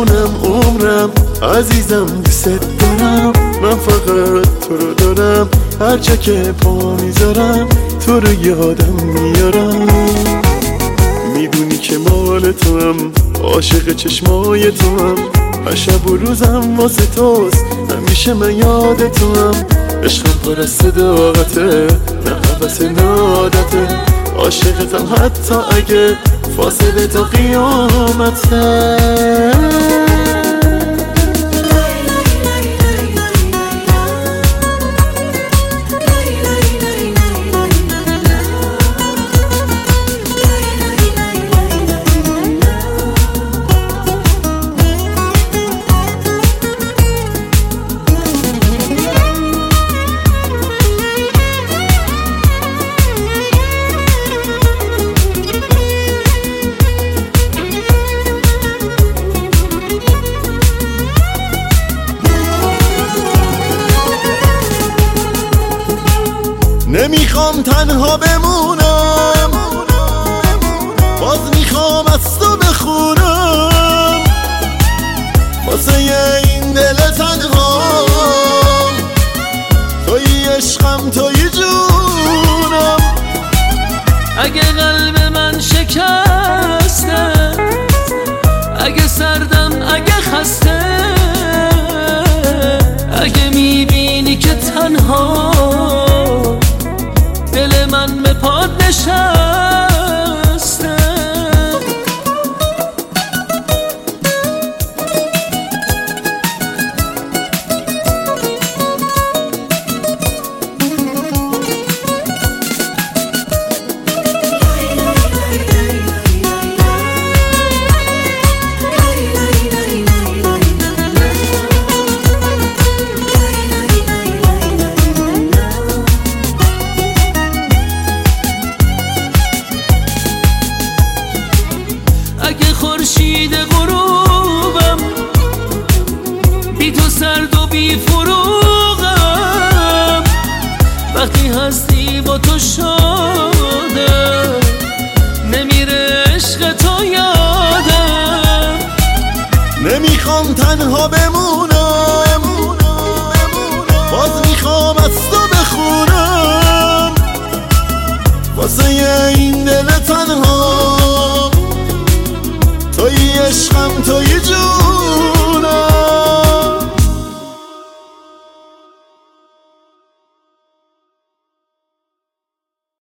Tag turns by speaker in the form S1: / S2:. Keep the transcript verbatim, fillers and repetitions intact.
S1: جونم عمرم عزیزم دوست دارم، من فقط تو رو دارم، هر جا که پا میذارم تو رو یادم میارم. میدونی که مال تو هم، عاشق چشمای تو هم، هر شب و روزم واسه توست، همیشه من یاد تو هم. عشقم پر از صداقته، نه حوث نه عادته، عاشقتم حتی اگه فاصله تا قیامته. نمیخوام تنها بمونم، باز میخوام از تو بخونم، واسه این دل تنها توی عشقم توی جونم.
S2: اگه قلب من شکسته، اگه سردم، اگه خسته، اگه میبینی که تنها دل من به پاد نشسته، اگه خورشید غروبم بی تو سرد و بی فروغم، وقتی هستی با تو شادم، نمیره عشق تو یادم.
S1: نمیخوام تنها بمونم، باز میخوام از تو بخونم، واسه این دل تنها توی عشقم توی